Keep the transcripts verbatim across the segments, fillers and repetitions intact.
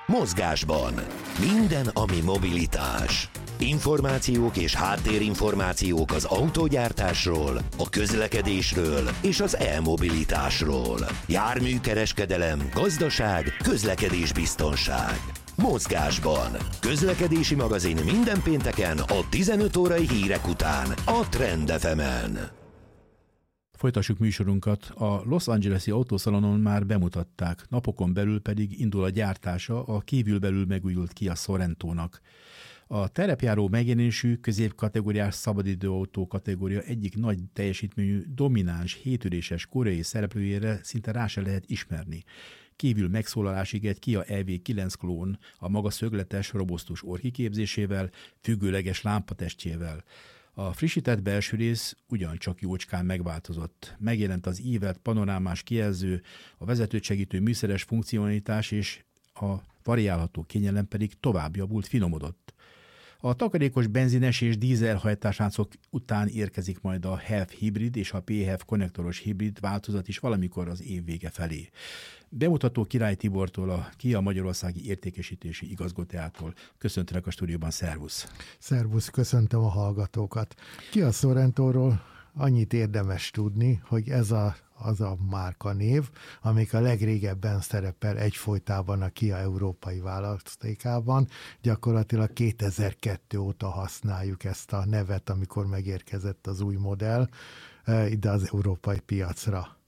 Mozgásban. Minden, ami mobilitás. Információk és háttérinformációk az autógyártásról, a közlekedésről és az e-mobilitásról. Járműkereskedelem, gazdaság, közlekedésbiztonság. Mozgásban. Közlekedési magazin minden pénteken a tizenöt órai hírek után a Trend ef emen. Folytassuk műsorunkat. A Los Angeles-i autószalonon már bemutatták, napokon belül pedig indul a gyártása a kívülbelül megújult Kia Sorentónak. A terepjáró megjelenésű középkategóriás szabadidőautó kategória egyik nagy teljesítményű, domináns, hétüléses koreai szereplőjére szinte rá se lehet ismerni. Kívül megszólalásig egy Kia E V kilenc klón a maga szögletes, robusztus orrkiképzésével, függőleges lámpatestjével. A frissített belső rész ugyancsak jócskán megváltozott. Megjelent az ívelt panorámás kijelző, a vezetőt segítő műszeres funkcionalitás és a variálható kényelem pedig tovább javult, finomodott. A takarékos benzines és dízelhajtásláncok után érkezik majd a há e vé hibrid és a pé há e vé konnektoros hibrid változat is valamikor az év vége felé. Bemutató Király Tibortól, a Kia Magyarországi Értékesítési Igazgatójától. Köszöntelek a stúdióban, szervusz! Szervusz, köszöntöm a hallgatókat! Kia Sorentóról annyit érdemes tudni, hogy ez a az a márkanév, amik a legrégebben szerepel egyfolytában a Kia európai választékában. Gyakorlatilag kétezer-kettő óta használjuk ezt a nevet, amikor megérkezett az új modell ide az európai piacra.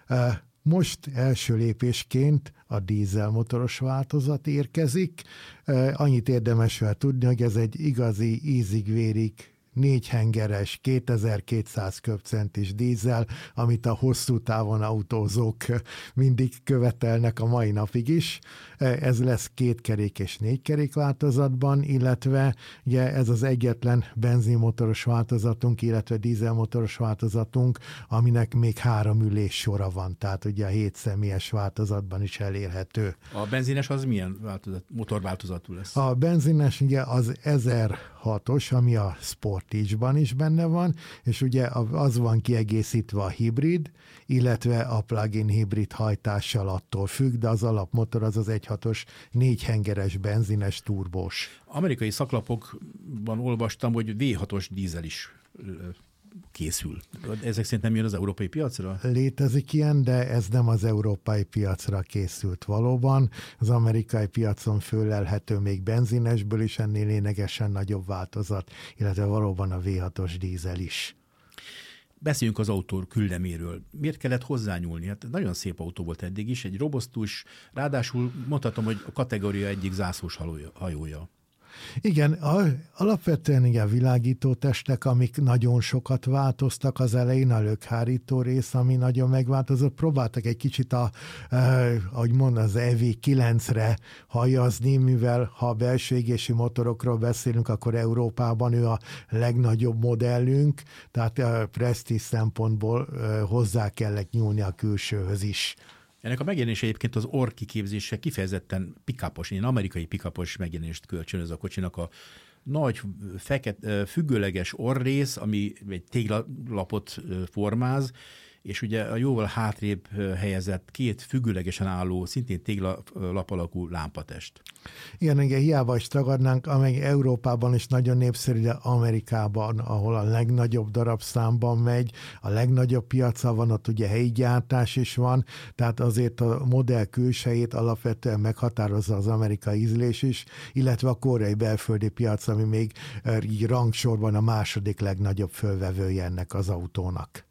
Most első lépésként a dízelmotoros változat érkezik. Annyit érdemes fel tudni, hogy ez egy igazi ízig-vérig négy hengeres, kétezer-kétszáz köbcentis dízel, amit a hosszú távon autózók mindig követelnek a mai napig is. Ez lesz két kerék és négy kerék változatban, illetve ugye ez az egyetlen benzinmotoros változatunk, illetve dízelmotoros változatunk, aminek még három ülés sora van, tehát ugye a hét személyes változatban is elérhető. A benzines az milyen változat, motorváltozatú lesz? A benzines ugye az ezerhatos, ami a Sportage-ban is benne van, és ugye az van kiegészítve a hibrid, illetve a plug-in hibrid hajtással, attól függ, de az alapmotor az az egy hatos négy hengeres benzines turbós. Amerikai szaklapokban olvastam, hogy vé hatos dízel is készül. Ezek szerint nem jön az európai piacra? Létezik ilyen, de ez nem az európai piacra készült valóban. Az amerikai piacon fölelhető még benzinesből is ennél lényegesen nagyobb változat, illetve valóban a vé hatos dízel is. Beszéljünk az autó küldeméről. Miért kellett hozzányúlni? Hát nagyon szép autó volt eddig is, egy robosztus, ráadásul mondhatom, hogy a kategória egyik zászlós hajója. Igen, alapvetően igen, világító testek, amik nagyon sokat változtak az elején, a lökhárító rész, ami nagyon megváltozott. Próbáltak egy kicsit, a, eh, ahogy mondom, az E V kilencre hajazni, mivel ha a belső égési motorokról beszélünk, akkor Európában ő a legnagyobb modellünk, tehát a presztízs szempontból eh, hozzá kellett nyúlni a külsőhöz is. Ennek a megjelenése egyébként az orr kiképzése kifejezetten pick-upos, ilyen amerikai pick-upos megjelenést kölcsönöz a kocsinak, a nagy fekete, függőleges orrrész, ami egy téglalapot formáz, és ugye a jóval hátrébb helyezett két függőlegesen álló, szintén téglalap alakú lámpatest. Igen, igen, hiába is tagadnánk, amely Európában is nagyon népszerű, de Amerikában, ahol a legnagyobb darabszámban megy, a legnagyobb piaca van, ott ugye helyi gyártás is van, tehát azért a modell külsejét alapvetően meghatározza az amerikai ízlés is, illetve a koreai belföldi piac, ami még így rangsorban a második legnagyobb fölvevője ennek az autónak.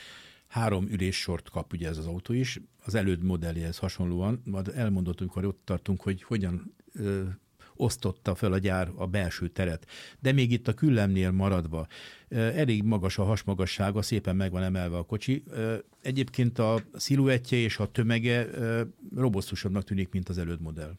Három üléssort kap ugye ez az autó is, az előd modelljéhez hasonlóan, majd elmondott, amikor ott tartunk, hogy hogyan ö, osztotta fel a gyár a belső teret. De még itt a küllemnél maradva, ö, elég magas a hasmagassága, szépen meg van emelve a kocsi. Ö, egyébként a sziluettje és a tömege ö, robosztusabbnak tűnik, mint az előd modell.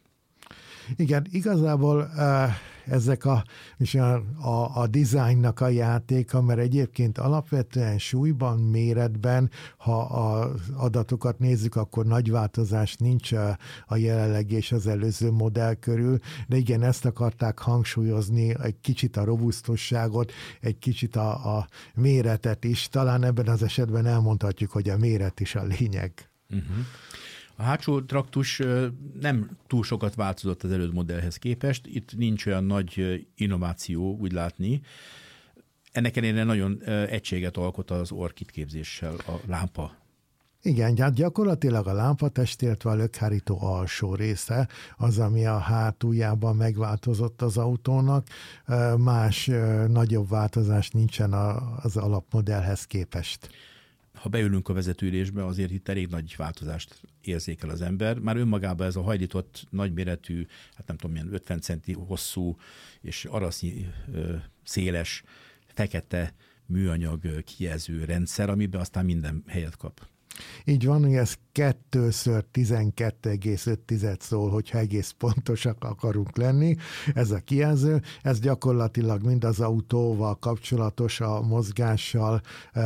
Igen, igazából uh, ezek a, a, a, a dizájnnak a játéka, mert egyébként alapvetően súlyban, méretben, ha az adatokat nézzük, akkor nagy változás nincs a, a jelenleg és az előző modell körül, de igen, ezt akarták hangsúlyozni, egy kicsit a robusztusságot, egy kicsit a, a méretet is. Talán ebben az esetben elmondhatjuk, hogy a méret is a lényeg. Uh-huh. A hátsó traktus nem túl sokat változott az előző modellhez képest, itt nincs olyan nagy innováció, úgy látni. Ennek ellenére nagyon egységet alkot az orrkitképzéssel a lámpa. Igen, gyakorlatilag a lámpatest, illetve a lökhárító alsó része az, ami a hátuljában megváltozott az autónak. Más nagyobb változás nincsen az alapmodellhez képest. Ha beülünk a vezetőülésbe, azért itt elég nagy változást érzékel az ember. Már önmagában ez a hajlított, nagyméretű, hát nem tudom milyen ötven centi hosszú és arasznyi széles, fekete műanyag kijelző rendszer, amiben aztán minden helyet kap. Így van, hogy ez kettőször tizenkettő egész öt szól, hogyha egész pontosak akarunk lenni. Ez a kijelző, ez gyakorlatilag mind az autóval kapcsolatos, a mozgással,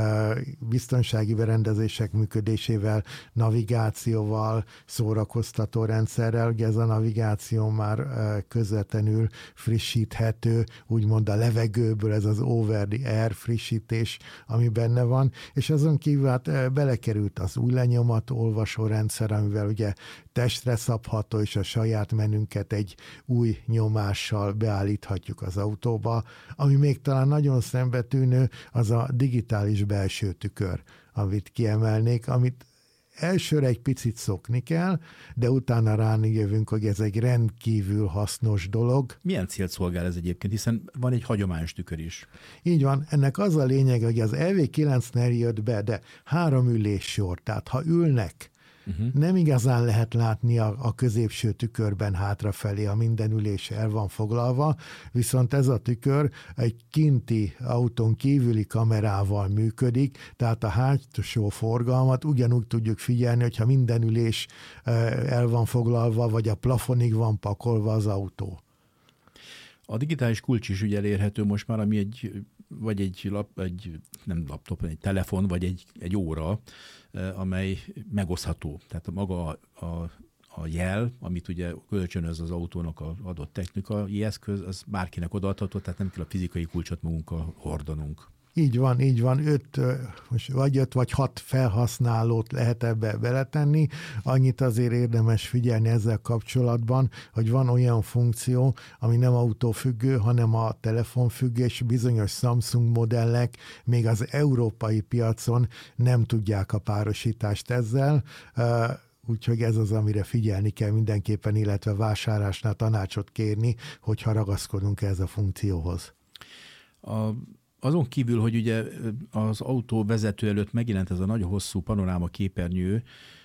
biztonsági berendezések működésével, navigációval, szórakoztató rendszerrel. Ugye ez a navigáció már közvetlenül frissíthető, úgymond a levegőből, ez az over the air frissítés, ami benne van, és azon kívül hát belekerült az új lenyomat olvasó rendszer, amivel ugye testre szabható, és a saját menünket egy új nyomással beállíthatjuk az autóba. Ami még talán nagyon szembetűnő, az a digitális belső tükör, amit kiemelnék, amit elsőre egy picit szokni kell, de utána rájövünk, hogy ez egy rendkívül hasznos dolog. Milyen célt szolgál ez egyébként, hiszen van egy hagyományos tükör is. Így van, ennek az a lényeg, hogy az E V kilencnél jött be, de három üléssor, tehát ha ülnek, uh-huh. nem igazán lehet látni a, a középső tükörben hátrafelé, a minden ülés el van foglalva, viszont ez a tükör egy kinti autón kívüli kamerával működik, tehát a hátsó forgalmat ugyanúgy tudjuk figyelni, hogyha minden ülés el van foglalva, vagy a plafonig van pakolva az autó. A digitális kulcs is ugye elérhető most már, ami egy, vagy egy, lap, egy nem laptop, egy telefon, vagy egy, egy óra, amely megosztható. Tehát maga a, a, a jel, amit ugye kölcsönöz az autónak az adott technikai eszköz, az bárkinek odaadható, tehát nem kell a fizikai kulcsot magunkkal hordanunk. Így van, így van, öt, most vagy öt vagy hat felhasználót lehet ebbe beletenni. Annyit azért érdemes figyelni ezzel kapcsolatban, hogy van olyan funkció, ami nem autófüggő, hanem a telefonfüggő, és bizonyos Samsung modellek még az európai piacon nem tudják a párosítást ezzel. Úgyhogy ez az, amire figyelni kell mindenképpen, illetve vásárlásnál tanácsot kérni, hogyha ragaszkodunk ehhez a funkcióhoz. A Azon kívül, hogy ugye az autó vezető előtt megjelent ez a nagyon hosszú panoráma képernyő,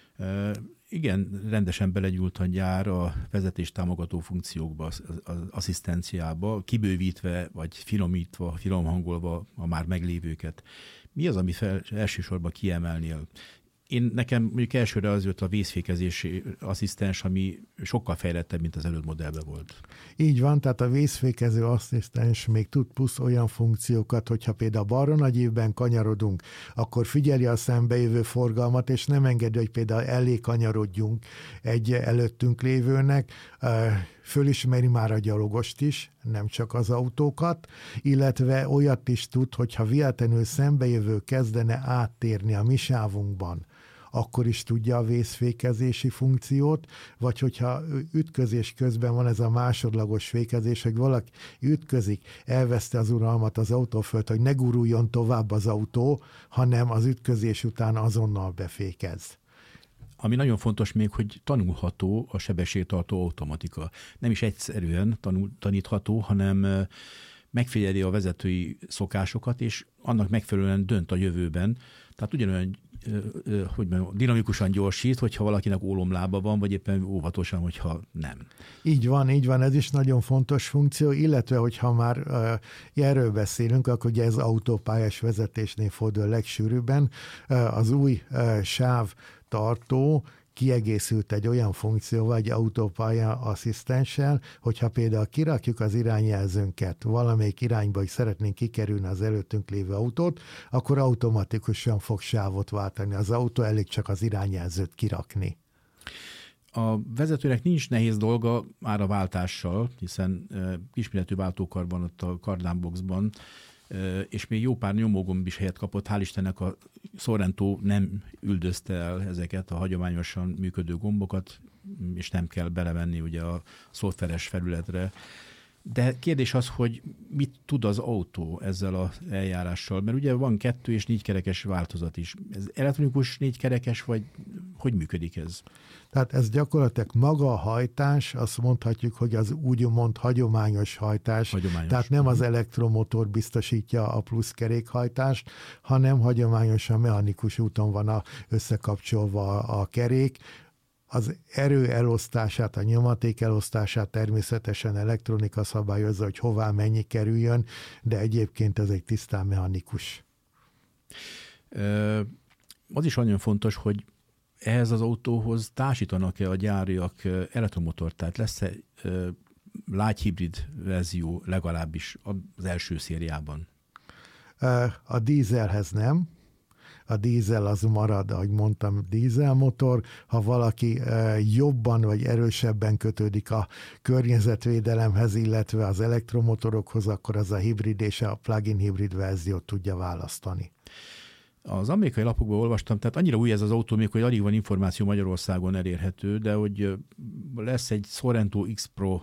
igen, rendesen belegyújt a gyár a vezetéstámogató funkciókba, az asszisztenciába, kibővítve vagy finomítva, finomhangolva a már meglévőket. Mi az, ami fel, elsősorban kiemelnél? Én nekem mondjuk elsőre az jött a vészfékezési asszisztens, ami sokkal fejlettebb, mint az előtt modellben volt. Így van, tehát a vészfékező asszisztens még tud plusz olyan funkciókat, hogyha például balra nagy évben kanyarodunk, akkor figyeli a szembejövő forgalmat, és nem engedi, hogy például elé kanyarodjunk egy előttünk lévőnek, fölismeri már a gyalogost is, nem csak az autókat, illetve olyat is tud, hogyha véletlenül szembejövő kezdene áttérni a mi sávunkban, akkor is tudja a vészfékezési funkciót, vagy hogyha ütközés közben van ez a másodlagos fékezés, hogy valaki ütközik, elveszte az uralmat az autó fölött, hogy ne guruljon tovább az autó, hanem az ütközés után azonnal befékez. Ami nagyon fontos még, hogy tanulható a sebességtartó automatika. Nem is egyszerűen tanul, tanítható, hanem megfigyeli a vezetői szokásokat, és annak megfelelően dönt a jövőben. Tehát ugyanolyan hogy mondjam, dinamikusan gyorsít, hogyha valakinek ólomlába van, vagy éppen óvatosan, hogyha nem. Így van, így van, ez is nagyon fontos funkció, illetve hogyha már uh, erről beszélünk, akkor ugye ez autópályás vezetésnél fordul legsűrűbben. Uh, az új uh, sávtartó kiegészült egy olyan funkcióval, egy autópálya asszisztenssel, hogyha például kirakjuk az irányjelzőnket valamelyik irányba, hogy szeretnénk kikerülni az előttünk lévő autót, akkor automatikusan fog sávot váltani az autó, elég csak az irányjelzőt kirakni. A vezetőnek nincs nehéz dolga már a váltással, hiszen kisméretű váltókar van ott a kardanboxban. és még jó pár nyomógomb is helyet kapott. Hál' Istennek a Sorento nem üldözte el ezeket a hagyományosan működő gombokat, és nem kell belevenni ugye a szoftveres felületre. De kérdés az, hogy mit tud az autó ezzel az eljárással, mert ugye van kettő és négy kerekes változat is. Ez elektronikus négy kerekes, vagy hogy működik ez? Tehát ez gyakorlatilag maga a hajtás, azt mondhatjuk, hogy az úgymond hagyományos hajtás. Hagyományos. Tehát nem az elektromotor biztosítja a plusz kerékhajtást, hanem hagyományosan mechanikus úton van a, összekapcsolva a kerék. Az erő elosztását, a nyomaték elosztását természetesen elektronika szabályozza, hogy hová mennyi kerüljön, de egyébként ez egy tisztán mechanikus. Az is nagyon fontos, hogy ehhez az autóhoz társítanak-e a gyáriak elektromotort, tehát lesz-e light hibrid verzió legalábbis az első szériában? A dízelhez nem. A dízel az marad, ahogy mondtam, dízelmotor. Ha valaki jobban vagy erősebben kötődik a környezetvédelemhez, illetve az elektromotorokhoz, akkor az a hibrid és a plug-in hibrid verziót tudja választani. Az amerikai lapokban olvastam, tehát annyira új ez az autó, még hogy alig van információ Magyarországon elérhető, de hogy lesz egy Sorento X-Pro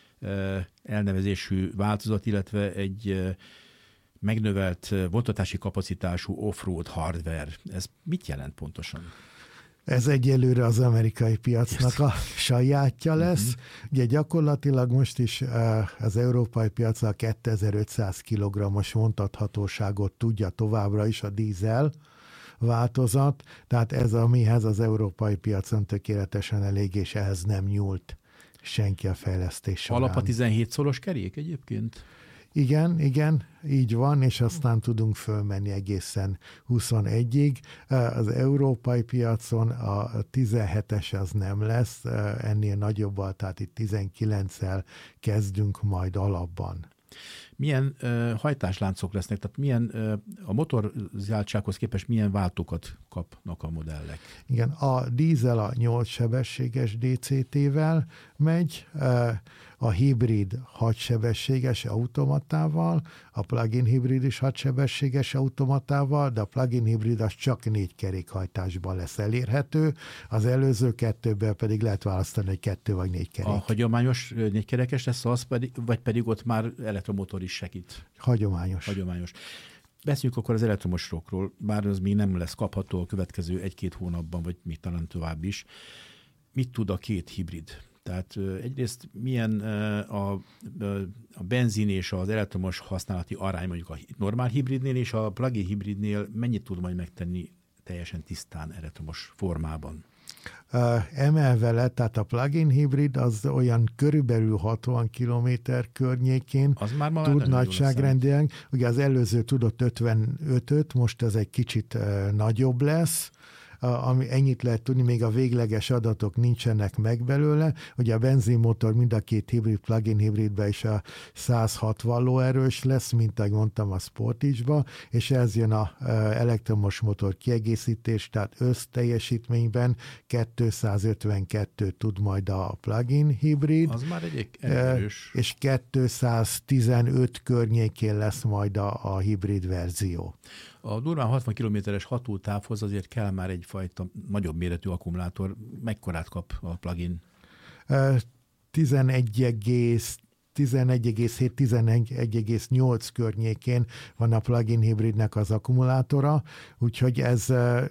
elnevezésű változat, illetve egy megnövelt vontatási kapacitású off-road hardware. Ez mit jelent pontosan? Ez egyelőre az amerikai piacnak a sajátja lesz. Uh-huh. Ugye gyakorlatilag most is az európai piacra kétezer-ötszáz kilogrammos vontathatóságot tudja továbbra is a dízel változat, tehát ez amihez az európai piacon tökéletesen elég, és ehhez nem nyúlt senki a fejlesztés során. Alap a tizenhét szoros kerék egyébként? Igen, igen, így van, és aztán tudunk fölmenni egészen huszonegyig. Az európai piacon a tizenhetes az nem lesz, ennél nagyobbal, tehát itt tizenkilenccel kezdünk majd alapban. Milyen uh, hajtásláncok lesznek, tehát milyen uh, a motorizáltsághoz képest milyen váltókat kapnak a modellek? Igen, a dízel a nyolc sebességes dé cé té-vel megy, uh, a hibrid hat sebességes automatával, a plug-in hibrid is hat sebességes automatával, de a plug-in hibrid az csak négy kerékhajtásban lesz elérhető, az előző kettőből pedig lehet választani, hogy kettő vagy négy kerék. A hagyományos négykerekes lesz az, pedig, vagy pedig ott már elektromotor is segít? Hagyományos. Hagyományos. Beszéljünk akkor az elektromosokról, bár az még nem lesz kapható a következő egy-két hónapban, vagy még talán tovább is. Mit tud a két hibrid? Tehát egyrészt milyen a, a benzin és az elektromos használati arány mondjuk a normál hibridnél, és a plug-in hibridnél mennyit tud majd megtenni teljesen tisztán elektromos formában? Emelve lett, tehát a plug-in hibrid az olyan körülbelül hatvan kilométer környékén az már ma tud nagyságrendileg. Ugye az előző tudott ötvenötöt, most ez egy kicsit uh, nagyobb lesz, ami ennyit lehet tudni, még a végleges adatok nincsenek meg belőle. Ugye a benzinmotor mind a két hibrid, plug-in hibridben is a száz hatvan lóerős lesz, mint ahogy mondtam a Sportage-ba, és ez jön a elektromos motor kiegészítés, tehát összteljesítményben kétszázötvenkettő tud majd a plug-in hibrid. Az már egy erős. És kétszáztizenöt környékén lesz majd a, a hibrid verzió. A durván hatvan kilométeres hatótávhoz azért kell már egyfajta nagyobb méretű akkumulátor. Mekkorát kap a plug-in? tizenegy egész hét tizenegy egész nyolc környékén van a plug-in hibridnek az akkumulátora, úgyhogy ez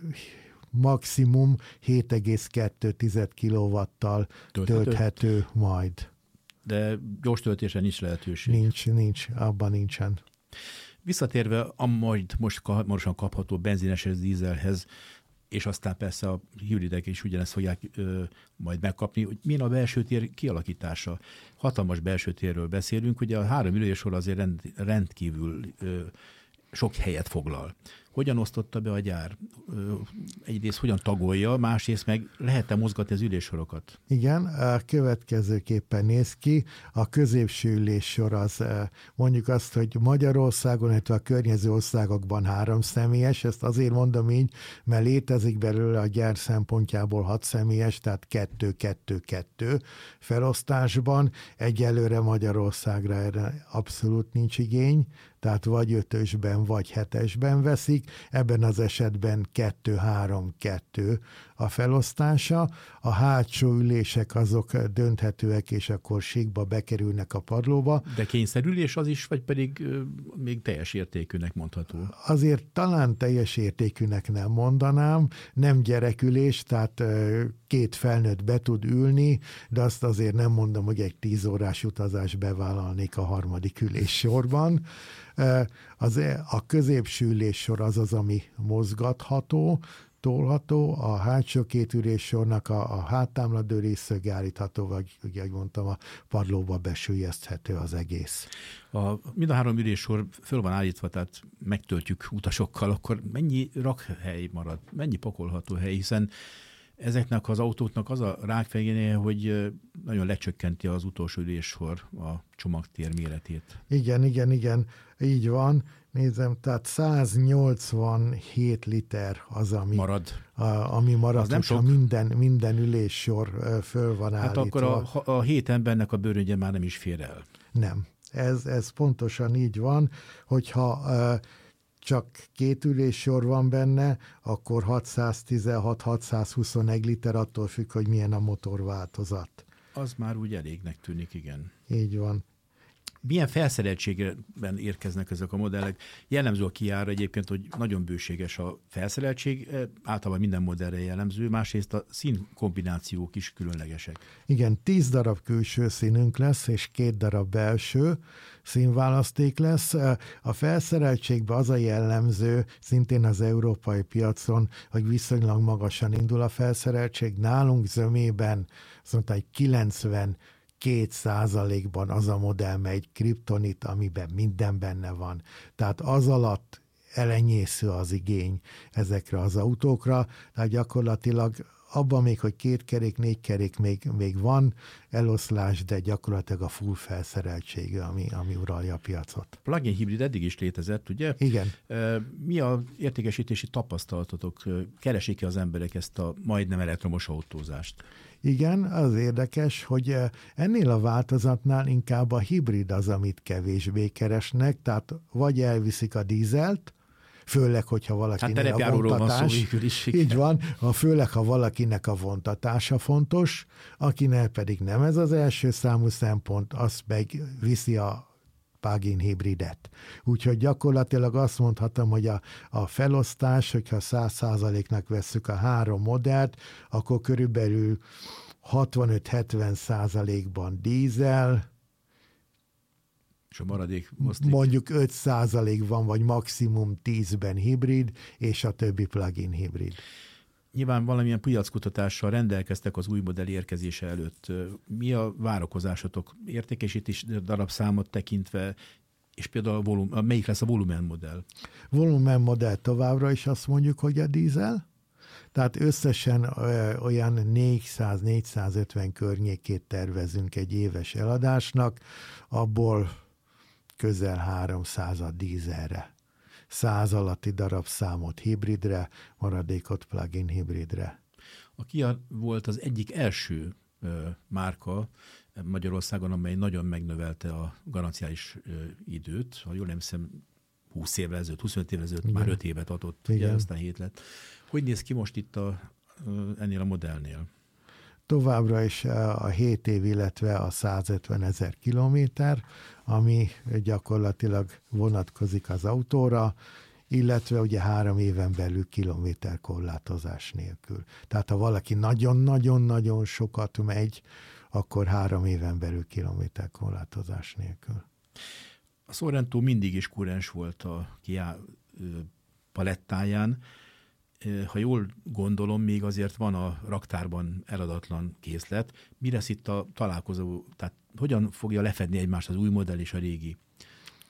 maximum hét egész kettő kilowattal tölthető, tölthető majd. De gyors töltésre nincs lehetőség. Nincs, nincs, abban nincsen. Visszatérve a majd most hamarosan kapható benzines dízelhez, és aztán persze a hibridek is ugyanezt fogják ö, majd megkapni, hogy milyen a belső tér kialakítása. Hatalmas belső térről beszélünk, ugye a három ülősor azért rend, rendkívül ö, sok helyet foglal. Hogyan osztotta be a gyár? Egyrészt hogyan tagolja, másrészt meg lehet-e mozgatni az üléssorokat? Igen, a következőképpen néz ki. A középső üléssor az mondjuk azt, hogy Magyarországon, illetve a környező országokban három személyes, ezt azért mondom így, mert létezik belőle a gyár szempontjából hat személyes, tehát kettő-kettő-kettő felosztásban. Egyelőre Magyarországra erre abszolút nincs igény, tehát vagy ötösben, vagy hetesben veszik, ebben az esetben kettő-három-kettő a felosztása. A hátsó ülések azok dönthetőek, és akkor síkba bekerülnek a padlóba. De kényszerülés az is, vagy pedig ö, még teljes értékűnek mondható? Azért talán teljes értékűnek nem mondanám, nem gyerekülés, tehát ö, két felnőtt be tud ülni, de azt azért nem mondom, hogy egy tíz órás utazás bevállalnék a harmadik ülés sorban. Az, a középső üléssor az az, ami mozgatható, tolható, a hátsó két üléssornak a, a háttámladő részszög állítható, vagy ugye, ahogy mondtam, a padlóba besüllyeszthető az egész. A, mind a három üléssor föl van állítva, tehát megtöltjük utasokkal, akkor mennyi rakhely marad, mennyi pakolható hely, hiszen ezeknek az autóknak az a rákfejénél, hogy nagyon lecsökkenti az utolsó üléssor a csomagtér méretét. Igen, igen, igen, így van. Nézem, tehát száznyolcvanhét liter az, ami marad. A, ami marad, nem ha minden, minden üléssor föl van hát állítva. Hát akkor a, a hét embernek a bőröngye már nem is fér el. Nem. Ez, ez pontosan így van, hogyha uh, csak két üléssor van benne, akkor hatszáztizenhat-hatszázhuszonegy liter, attól függ, hogy milyen a motorváltozat. Az már úgy elégnek tűnik, igen. Így van. Milyen felszereltségben érkeznek ezek a modellek? Jellemző a Kiára egyébként, hogy nagyon bőséges a felszereltség, általában minden modellre jellemző, másrészt a színkombinációk is különlegesek. Igen, tíz darab külső színünk lesz, és két darab belső színválaszték lesz. A felszereltségben az a jellemző, szintén az európai piacon, hogy viszonylag magasan indul a felszereltség. Nálunk zömében azt mondta, hogy kilencven két százalékban az a modell megy kriptonit, amiben minden benne van. Tehát az alatt elenyésző az igény ezekre az autókra, tehát gyakorlatilag abban még, hogy két kerék, négy kerék még, még van eloszlás, de gyakorlatilag a full felszereltsége, ami, ami uralja a piacot. Plug-in hibrid eddig is létezett, ugye? Igen. Mi az értékesítési tapasztalatotok? Keresik-e az emberek ezt a majdnem elektromos autózást? Igen, az érdekes, hogy ennél a változatnál inkább a hibrid az, amit kevésbé keresnek, tehát vagy elviszik a dízelt, főleg, hogyha valakinek hát a vontatás, is, így van, ha főleg, ha valakinek a vontatása fontos, akinek pedig nem ez az első számú szempont, az meg viszi a plug-in hibridet. Úgyhogy gyakorlatilag azt mondhatom, hogy a, a felosztás, hogyha száz százaléknak vesszük a három modellt, akkor körülbelül hatvanöt-hetven százalékban dízel, és a maradék mosztik. Mondjuk öt százalék van, vagy maximum tízben hibrid, és a többi plug-in hibrid. Nyilván valamilyen piackutatással rendelkeztek az új modell érkezése előtt. Mi a várakozásotok értékesítés darabszámot tekintve, és például a volum, melyik lesz a volumen modell? Volumen modell továbbra is azt mondjuk, hogy a dízel. Tehát összesen olyan négyszáz-négyszázötven környékét tervezünk egy éves eladásnak, abból közel háromszáz a dízelre. Száz alatti darabszámot hibridre, maradékot plug-in hibridre. A Kia volt az egyik első ö, márka Magyarországon, amely nagyon megnövelte a garanciális ö, időt. Ha jól emlékszem, húsz évvel ezelőtt, huszonöt évvel ezelőtt már öt évet adott, ugye, aztán hét lett. Hogy néz ki most itt a, ö, ennél a modellnél? Továbbra is a hét év, illetve a százötven ezer kilométer, ami gyakorlatilag vonatkozik az autóra, illetve ugye három éven belül kilométerkorlátozás nélkül. Tehát ha valaki nagyon-nagyon-nagyon sokat megy, akkor három éven belül kilométerkorlátozás nélkül. A Sorento mindig is kurens volt a Kia palettáján. Ha jól gondolom, még azért van a raktárban eladatlan készlet. Mi lesz itt a találkozó? Tehát hogyan fogja lefedni egymást az új modell és a régi?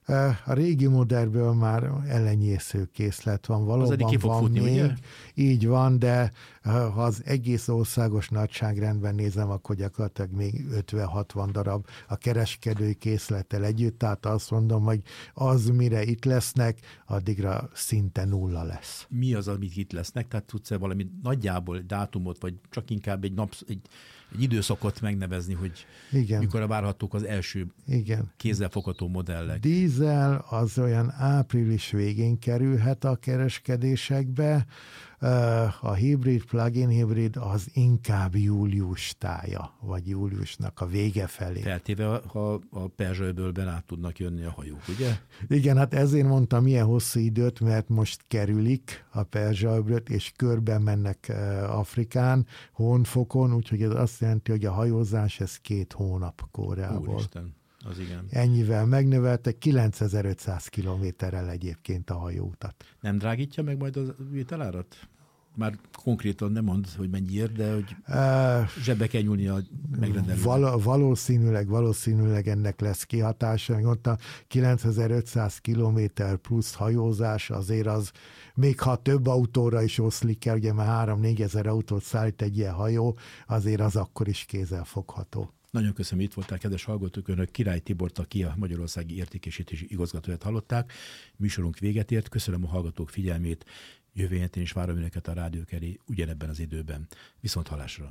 A régi modellből már elenyésző készlet van, valóban van futni, még, ugye? Így van, de ha az egész országos nagyságrendben nézem, akkor gyakorlatilag még ötven-hatvan darab a kereskedői készlettel együtt, tehát azt mondom, hogy az, mire itt lesznek, addigra szinte nulla lesz. Mi az, amit itt lesznek? Tehát tudsz-e valami nagyjából dátumot, vagy csak inkább egy, napsz, egy, egy időszakot megnevezni, hogy igen. mikor várhatók az első igen. kézzelfogható modellek? Dízel az olyan április végén kerülhet a kereskedésekbe, a hibrid, plug-in hibrid az inkább július tája, vagy júliusnak a vége felé. Feltéve, ha a Perzsa-öbölben át tudnak jönni a hajók, ugye? Igen, hát ezért mondtam ilyen hosszú időt, mert most kerülik a Perzsa-öbölt, és körben mennek Afrikán, Honfokon, úgyhogy ez azt jelenti, hogy a hajózás ez két hónap Koreából. Úristen. Az igen. Ennyivel megnövelte, kilencezer-ötszáz kilométerrel egyébként a hajóutat. Nem drágítja meg majd az vételárat? Már konkrétan nem mondd, hogy mennyiért, de hogy uh, zsebbe kell nyúlni a megrendelőnek. Val- valószínűleg, valószínűleg ennek lesz kihatása. Mondta, kilencezer-ötszáz kilométer plusz hajózás, azért az, még ha több autóra is oszlik el, ugye már három-négyezer autót szállít egy ilyen hajó, azért az akkor is kézzelfogható. Nagyon köszönöm, itt voltál, kedves hallgatók, önök Király Tibort, a Kia Magyarországi Értékesítési Igazgatóját hallották. Műsorunk véget ért, köszönöm a hallgatók figyelmét, jövő héten is várom önöket a rádiók elé ugyanebben az időben. Viszont hallásra!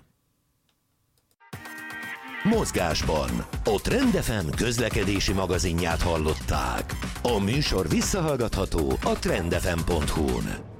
Mozgásban a Trend ef em közlekedési magazinját hallották. A műsor visszahallgatható a trend ef em pont hu-n.